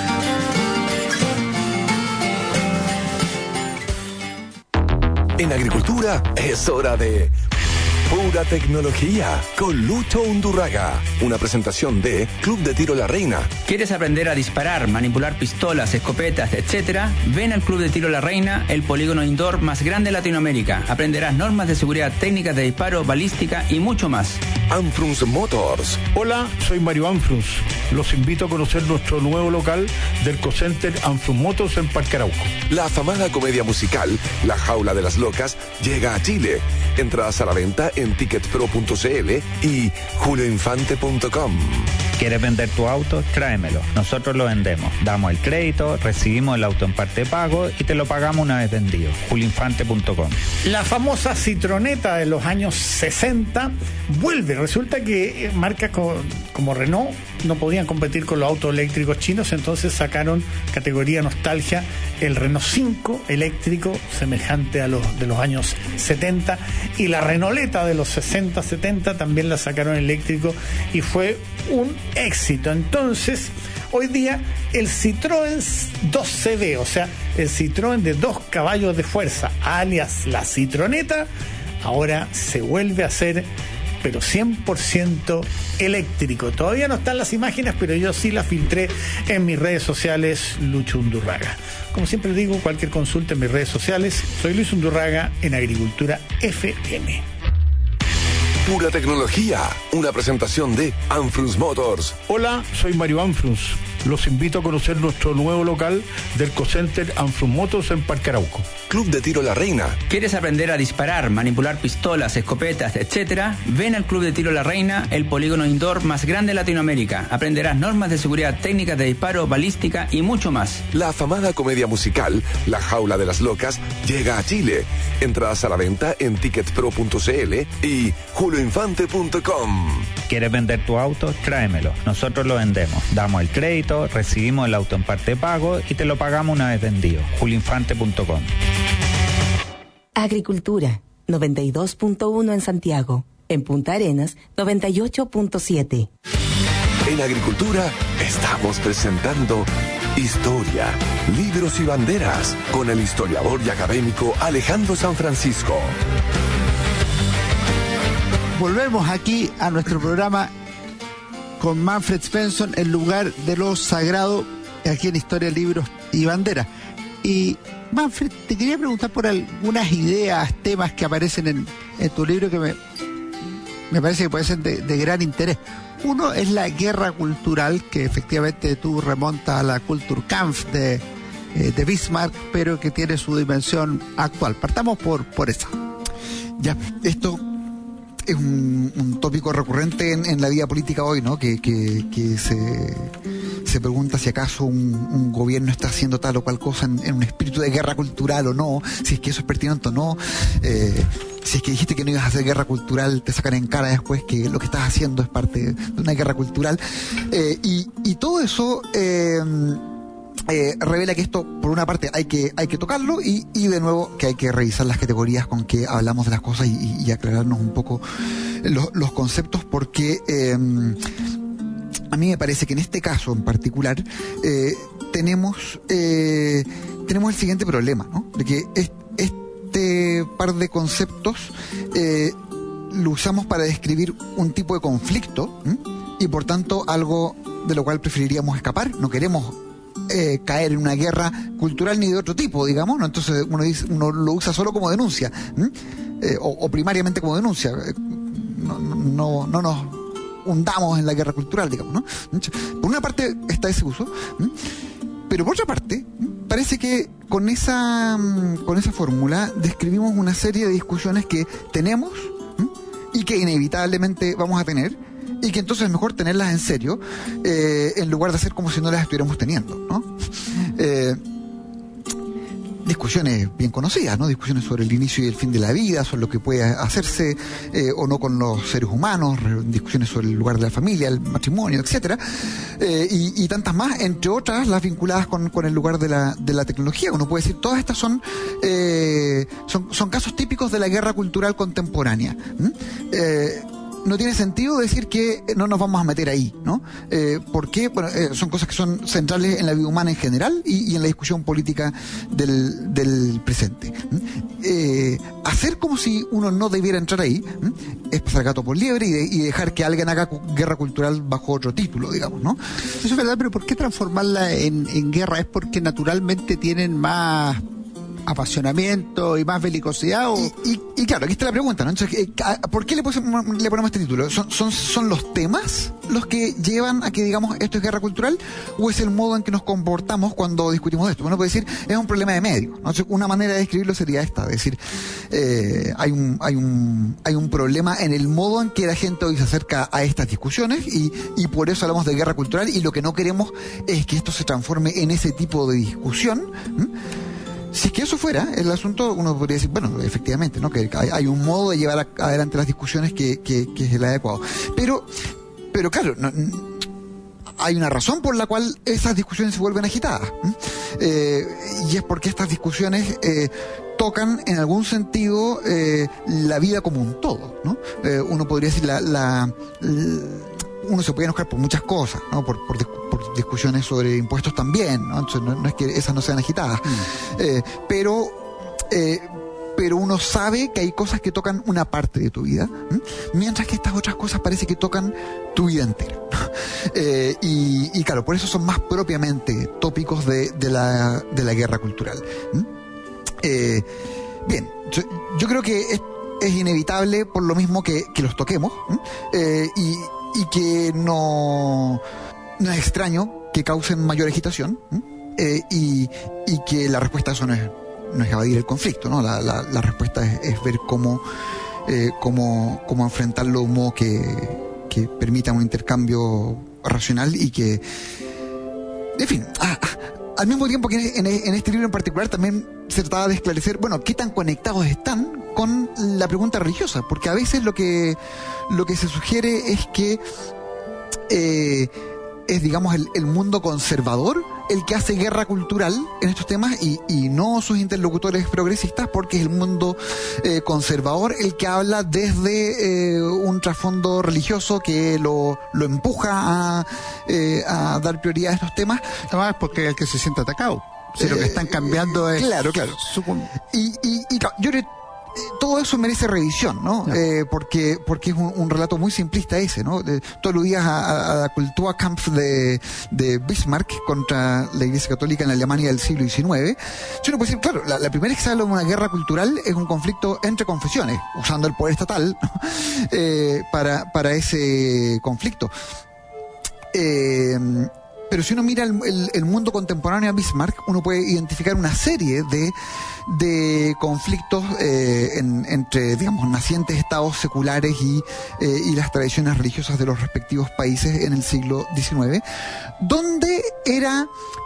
En Agricultura es hora de Pura Tecnología con Lucho Undurraga. Una presentación de Club de Tiro La Reina. ¿Quieres aprender a disparar, manipular pistolas, escopetas, etcétera? Ven al Club de Tiro La Reina, el polígono indoor más grande de Latinoamérica. Aprenderás normas de seguridad, técnicas de disparo, balística y mucho más. Anfrunz Motors. Hola, soy Mario Anfrunz. Los invito a conocer nuestro nuevo local del Ecocenter Anfrunz Motors en Parque Arauco. La afamada comedia musical La Jaula de las Locas llega a Chile. Entradas a la venta en ticketpro.cl y julioinfante.com. ¿Quieres vender tu auto? Tráemelo. Nosotros lo vendemos. Damos el crédito, recibimos el auto en parte de pago y te lo pagamos una vez vendido. julioinfante.com. La famosa Citroneta de los años 60 vuelve. Resulta que marcas como Renault no podían competir con los autos eléctricos chinos, entonces sacaron categoría nostalgia el Renault 5 eléctrico, semejante a los de los años 70, y la Renauleta de los 60-70 también la sacaron eléctrico y fue un éxito. Entonces, hoy día el Citroën 2CV, o sea, el Citroën de 2 caballos de fuerza, alias la Citroneta, ahora se vuelve a hacer, pero 100% eléctrico. Todavía no están las imágenes, pero yo sí las filtré en mis redes sociales, Lucho Undurraga. Como siempre digo, cualquier consulta en mis redes sociales, soy Luis Undurraga en Agricultura FM. Pura Tecnología, una presentación de Anfrunz Motors. Hola, soy Mario Anfrunz. Los invito a conocer nuestro nuevo local del Ecocenter Anfrunz Motors en Parque Arauco. Club de Tiro La Reina. ¿Quieres aprender a disparar, manipular pistolas, escopetas, etcétera? Ven al Club de Tiro La Reina, el polígono indoor más grande de Latinoamérica. Aprenderás normas de seguridad, técnicas de disparo, balística y mucho más. La afamada comedia musical La Jaula de las Locas llega a Chile. Entradas a la venta en ticketpro.cl y julioinfante.com. ¿Quieres vender tu auto? Tráemelo. Nosotros lo vendemos. Damos el crédito, recibimos el auto en parte de pago y te lo pagamos una vez vendido. julioinfante.com. Agricultura, 92.1 en Santiago. En Punta Arenas, 98.7. En Agricultura estamos presentando Historia, Libros y Banderas con el historiador y académico Alejandro San Francisco. Volvemos aquí a nuestro programa con Manfred Svensson, El lugar de lo sagrado, aquí en Historia, Libros y Banderas. Y Manfred, te quería preguntar por algunas ideas, temas que aparecen en tu libro que me parece que pueden ser de gran interés. Uno es la guerra cultural, que efectivamente tú remontas a la Kulturkampf de Bismarck, pero que tiene su dimensión actual. Partamos por esa. Ya, esto es un tópico recurrente en la vida política hoy, ¿no? Que se pregunta si acaso un gobierno está haciendo tal o cual cosa en un espíritu de guerra cultural o no, si es que eso es pertinente o no, si es que dijiste que no ibas a hacer guerra cultural, te sacan en cara después que lo que estás haciendo es parte de una guerra cultural, y todo eso revela que esto, por una parte, hay que tocarlo y de nuevo que hay que revisar las categorías con que hablamos de las cosas y aclararnos un poco los conceptos, porque a mí me parece que en este caso en particular tenemos el siguiente problema, ¿no? De que este par de conceptos lo usamos para describir un tipo de conflicto, y por tanto algo de lo cual preferiríamos escapar. No queremos caer en una guerra cultural ni de otro tipo, digamos, ¿no? Entonces uno lo usa solo como denuncia, o primariamente como denuncia. No nos hundamos en la guerra cultural, digamos, ¿no? Por una parte está ese uso, pero por otra parte parece que con esa fórmula describimos una serie de discusiones que tenemos y que inevitablemente vamos a tener, y que entonces es mejor tenerlas en serio en lugar de hacer como si no las estuviéramos teniendo, ¿no? Discusiones bien conocidas, ¿no? Discusiones sobre el inicio y el fin de la vida, sobre lo que puede hacerse o no con los seres humanos, discusiones sobre el lugar de la familia, el matrimonio, etcétera, y tantas más, entre otras las vinculadas con el lugar de la tecnología. Uno puede decir, todas estas son casos típicos de la guerra cultural contemporánea. No tiene sentido decir que no nos vamos a meter ahí, ¿no? Porque son cosas que son centrales en la vida humana en general y en la discusión política del presente. Hacer como si uno no debiera entrar ahí es pasar gato por liebre y dejar que alguien haga guerra cultural bajo otro título, digamos, ¿no? Eso es verdad, pero ¿por qué transformarla en guerra? ¿Es porque naturalmente tienen más apasionamiento y más belicosidad? Y claro, aquí está la pregunta, ¿no? Entonces, ¿por qué le ponemos este título? ¿Son los temas los que llevan a que digamos esto es guerra cultural, o es el modo en que nos comportamos cuando discutimos esto? Uno puede decir, es un problema de medio, ¿no? Entonces, una manera de describirlo sería esta, es decir, hay un problema en el modo en que la gente hoy se acerca a estas discusiones, y por eso hablamos de guerra cultural, y lo que no queremos es que esto se transforme en ese tipo de discusión. Si es que eso fuera el asunto, uno podría decir, bueno, efectivamente, ¿no? Que hay un modo de llevar adelante las discusiones que es el adecuado. Pero claro, hay una razón por la cual esas discusiones se vuelven agitadas. Y es porque estas discusiones tocan en algún sentido la vida como un todo, ¿no? Uno podría decir uno se puede enojar por muchas cosas, ¿no? Por discusiones sobre impuestos también, ¿no? Entonces, no es que esas no sean agitadas, pero uno sabe que hay cosas que tocan una parte de tu vida, mientras que estas otras cosas parece que tocan tu vida entera. Y claro, por eso son más propiamente tópicos de la guerra cultural. Bien, yo creo que es inevitable por lo mismo que los toquemos, y que no es extraño que causen mayor agitación, y que la respuesta a eso no es evadir el conflicto, ¿no? La respuesta es ver cómo enfrentarlo de un modo que permita un intercambio racional y que, en fin, al mismo tiempo que en este libro en particular también se trataba de esclarecer, bueno, qué tan conectados están con la pregunta religiosa, porque a veces lo que se sugiere es que es, digamos, el mundo conservador el que hace guerra cultural en estos temas, y no sus interlocutores progresistas, porque es el mundo conservador el que habla desde un trasfondo religioso que lo empuja a dar prioridad a estos temas. Además, porque es el que se siente atacado. Si lo que están cambiando es... Claro. Y yo creo que todo eso merece revisión, ¿no? Porque es un relato muy simplista ese, ¿no? Tú aludías a la Kulturkampf de Bismarck contra la Iglesia Católica en la Alemania del siglo XIX. Yo no puedo decir, claro, la primera vez que se habla de una guerra cultural es un conflicto entre confesiones, usando el poder estatal, ¿no? para ese conflicto. Pero si uno mira el mundo contemporáneo a Bismarck, uno puede identificar una serie de conflictos entre, digamos, nacientes estados seculares y las tradiciones religiosas de los respectivos países en el siglo XIX, donde era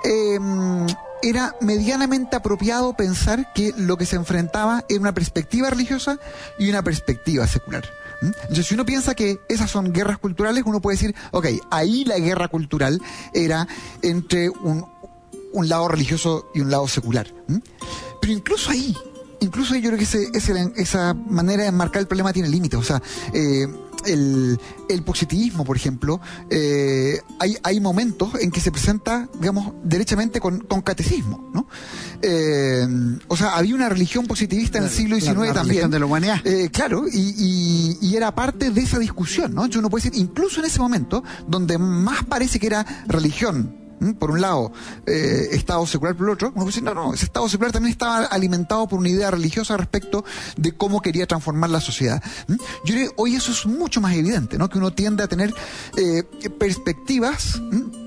medianamente apropiado pensar que lo que se enfrentaba era una perspectiva religiosa y una perspectiva secular. Entonces, si uno piensa que esas son guerras culturales, uno puede decir, ok, ahí la guerra cultural era entre un lado religioso y un lado secular. Pero incluso ahí yo creo que esa manera de enmarcar el problema tiene límites. O sea, el positivismo, por ejemplo, hay momentos en que se presenta, digamos, derechamente con catecismo, ¿no? O sea, había una religión positivista en el siglo XIX la también. religión de la humanidad. Claro, y era parte de esa discusión, ¿no? Entonces uno puede decir, incluso en ese momento, donde más parece que era religión por un lado, Estado secular por el otro, uno puede decir, no, ese Estado secular también estaba alimentado por una idea religiosa respecto de cómo quería transformar la sociedad. Yo creo que hoy eso es mucho más evidente, ¿no? Que uno tiende a tener perspectivas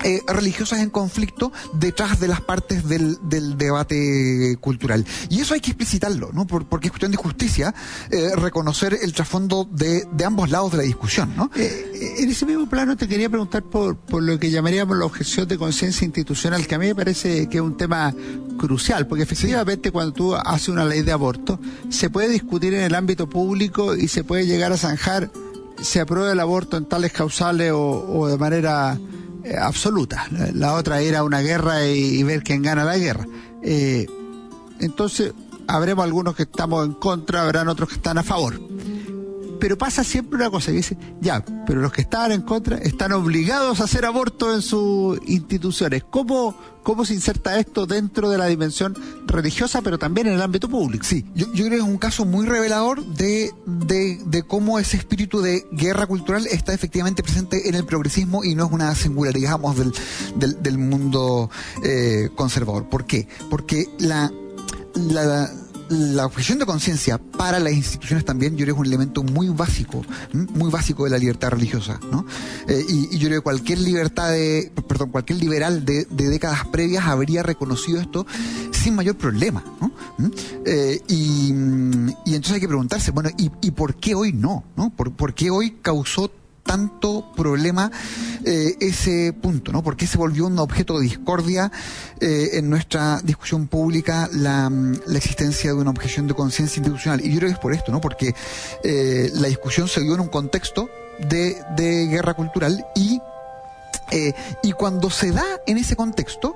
religiosas en conflicto detrás de las partes del debate cultural. Y eso hay que explicitarlo, ¿no? Porque es cuestión de justicia reconocer el trasfondo de ambos lados de la discusión, ¿no? En ese mismo plano te quería preguntar por lo que llamaríamos la objeción de conciencia institucional, que a mí me parece que es un tema crucial, porque efectivamente cuando tú haces una ley de aborto, se puede discutir en el ámbito público y se puede llegar a zanjar, se aprueba el aborto en tales causales o de manera absoluta. La otra era una guerra y ver quién gana la guerra. Entonces, habremos algunos que estamos en contra, habrán otros que están a favor. Pero pasa siempre una cosa, que dice, ya, pero los que estaban en contra están obligados a hacer aborto en sus instituciones. ¿Cómo se inserta esto dentro de la dimensión religiosa, pero también en el ámbito público? Sí, yo creo que es un caso muy revelador de cómo ese espíritu de guerra cultural está efectivamente presente en el progresismo y no es una singularidad, digamos, del mundo conservador. ¿Por qué? Porque la objeción de conciencia para las instituciones también, yo creo que es un elemento muy básico de la libertad religiosa, ¿no? Y yo creo que cualquier liberal de décadas previas habría reconocido esto sin mayor problema, ¿no? Y entonces hay que preguntarse, bueno, ¿y por qué hoy no? ¿Por qué hoy causó tanto problema ese punto, ¿no? ¿Por qué se volvió un objeto de discordia en nuestra discusión pública la existencia de una objeción de conciencia institucional? Y yo creo que es por esto, ¿no? Porque la discusión se dio en un contexto de guerra cultural y cuando se da en ese contexto,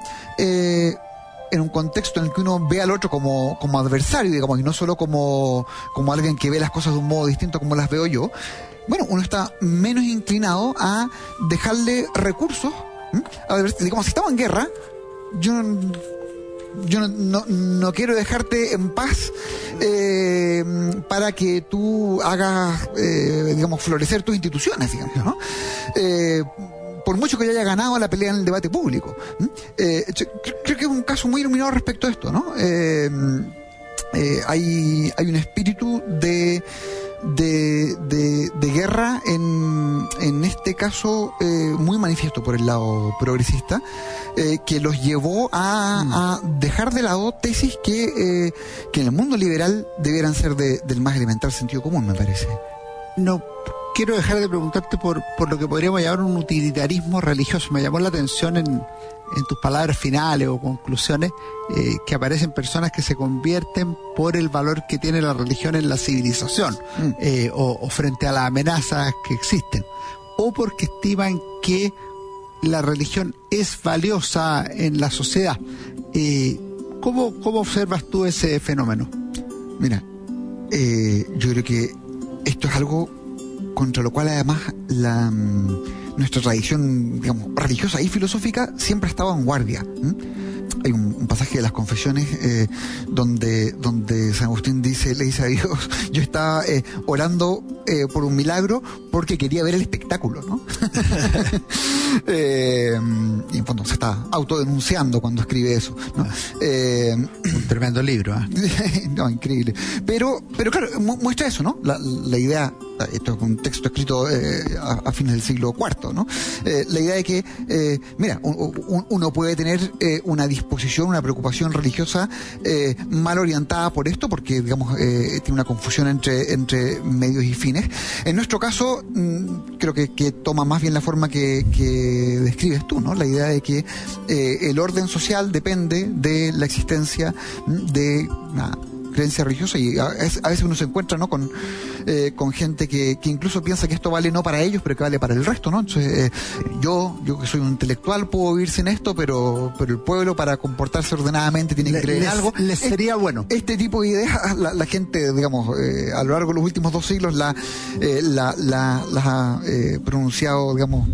en un contexto en el que uno ve al otro como adversario, digamos, y no solo como alguien que ve las cosas de un modo distinto como las veo yo, bueno, uno está menos inclinado a dejarle recursos. Digamos, si estamos en guerra, yo no quiero dejarte en paz para que tú hagas, digamos, florecer tus instituciones, digamos, ¿no? Por mucho que yo haya ganado la pelea en el debate público. Creo que es un caso muy iluminado respecto a esto, ¿no? Hay un espíritu de guerra en este caso muy manifiesto por el lado progresista, que los llevó a dejar de lado tesis que en el mundo liberal debieran ser del más elemental sentido común, me parece. No quiero dejar de preguntarte por lo que podríamos llamar un utilitarismo religioso. Me llamó la atención en tus palabras finales o conclusiones que aparecen personas que se convierten por el valor que tiene la religión en la civilización o frente a las amenazas que existen, o porque estiman que la religión es valiosa en la sociedad. ¿Cómo observas tú ese fenómeno? Mira, yo creo que esto es algo contra lo cual además nuestra tradición, digamos, religiosa y filosófica siempre ha estado en guardia. Hay un pasaje de las Confesiones donde San Agustín le dice a Dios, yo estaba orando por un milagro porque quería ver el espectáculo, ¿no? Y en fondo se está autodenunciando cuando escribe eso, ¿no? Un tremendo libro, ¿eh? No, increíble. Pero claro, muestra eso, ¿no? La idea, esto es un texto escrito a fines del siglo IV, ¿no? La idea de que, mira, uno puede tener una disposición, una preocupación religiosa mal orientada por esto, porque, digamos, tiene una confusión entre medios y fines. En nuestro caso, creo que toma más bien la forma que describes tú, ¿no? La idea de que el orden social depende de la existencia de una creencia religiosa, y a veces uno se encuentra, ¿no?, con gente que incluso piensa que esto vale no para ellos, pero que vale para el resto, ¿no? Entonces, yo que soy un intelectual puedo vivir sin esto, pero el pueblo, para comportarse ordenadamente, tiene que creer en algo. Les sería bueno. Este tipo de ideas, la gente, digamos, a lo largo de los últimos 2 siglos las ha pronunciado, digamos,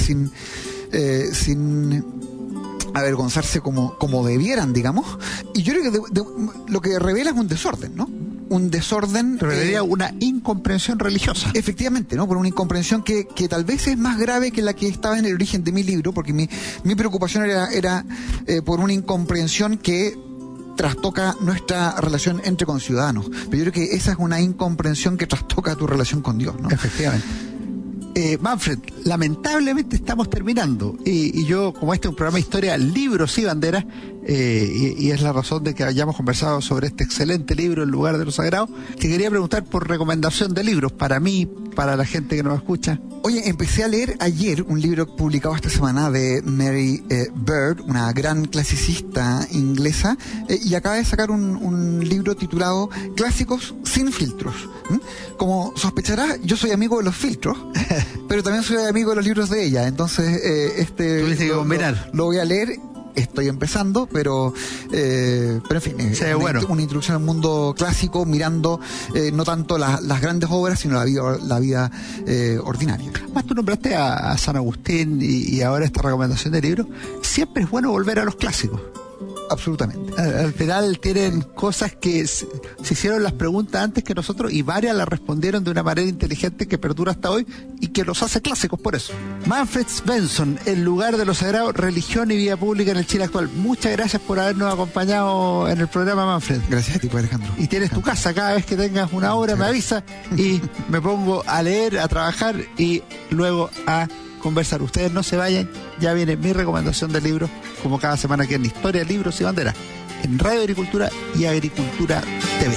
sin avergonzarse como debieran, digamos. Y yo creo que lo que revela es un desorden, ¿no? Un desorden... Revelaría una incomprensión religiosa. Efectivamente, ¿no? Por una incomprensión que tal vez es más grave que la que estaba en el origen de mi libro, porque mi preocupación era por una incomprensión que trastoca nuestra relación entre conciudadanos. Pero yo creo que esa es una incomprensión que trastoca tu relación con Dios, ¿no? Efectivamente. Manfred, lamentablemente estamos terminando y yo, como este es un programa de historia, libros y banderas, y es la razón de que hayamos conversado sobre este excelente libro, El lugar de lo sagrado, te quería preguntar por recomendación de libros para mí, para la gente que nos escucha. Oye, empecé a leer ayer un libro publicado esta semana de Mary Beard, una gran clasicista inglesa, y acaba de sacar un libro titulado Clásicos sin filtros. Como sospecharás, yo soy amigo de los filtros, pero también soy amigo de los libros de ella, entonces Tuviste que combinar. Lo voy a leer. Estoy empezando, pero en fin, una introducción al mundo clásico, mirando no tanto las grandes obras, sino la vida ordinaria. Más tú nombraste a San Agustín y ahora esta recomendación de libros. Siempre es bueno volver a los clásicos. Absolutamente. Al final tienen cosas que se hicieron las preguntas antes que nosotros y varias las respondieron de una manera inteligente que perdura hasta hoy y que los hace clásicos por eso. Manfred Svensson, El lugar de lo sagrado, religión y vida pública en el Chile actual. Muchas gracias por habernos acompañado en el programa, Manfred. Gracias a ti, Alejandro. Y tienes tu casa, cada vez que tengas una hora me avisa y me pongo a leer, a trabajar y luego a conversar. Ustedes no se vayan, ya viene mi recomendación de libros, como cada semana aquí en Historia, Libros y Banderas, en Radio Agricultura y Agricultura TV.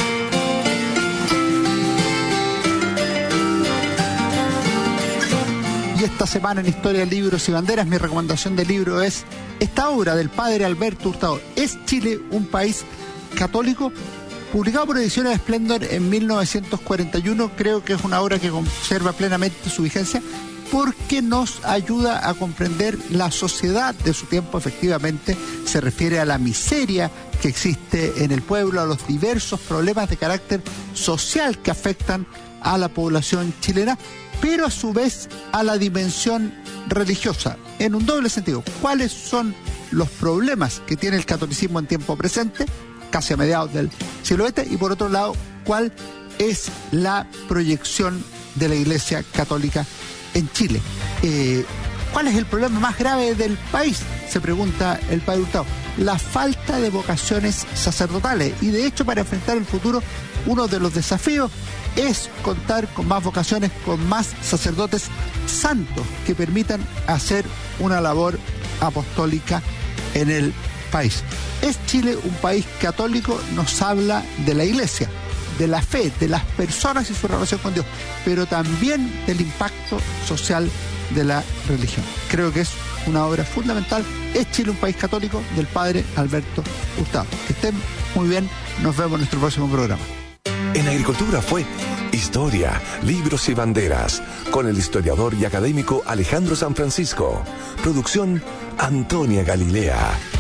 Y esta semana en Historia, Libros y Banderas, mi recomendación de libro es esta obra del padre Alberto Hurtado, ¿Es Chile un país católico?, publicado por Ediciones Splendor en 1941. Creo que es una obra que conserva plenamente su vigencia, porque nos ayuda a comprender la sociedad de su tiempo. Efectivamente, se refiere a la miseria que existe en el pueblo, a los diversos problemas de carácter social que afectan a la población chilena, pero a su vez a la dimensión religiosa, en un doble sentido. ¿Cuáles son los problemas que tiene el catolicismo en tiempo presente, casi a mediados del siglo XX? Y por otro lado, ¿cuál es la proyección de la Iglesia Católica en Chile? ¿Cuál es el problema más grave del país?, se pregunta el padre Hurtado. La falta de vocaciones sacerdotales. Y de hecho, para enfrentar el futuro, uno de los desafíos es contar con más vocaciones, con más sacerdotes santos que permitan hacer una labor apostólica en el país. ¿Es Chile un país católico? Nos habla de la Iglesia, de la fe, de las personas y su relación con Dios, pero también del impacto social de la religión. Creo que es una obra fundamental. ¿Es Chile un país católico?, del padre Alberto Hurtado. Que estén muy bien, nos vemos en nuestro próximo programa. En Agricultura fue Historia, Libros y Banderas, con el historiador y académico Alejandro San Francisco. Producción Antonia Galilea.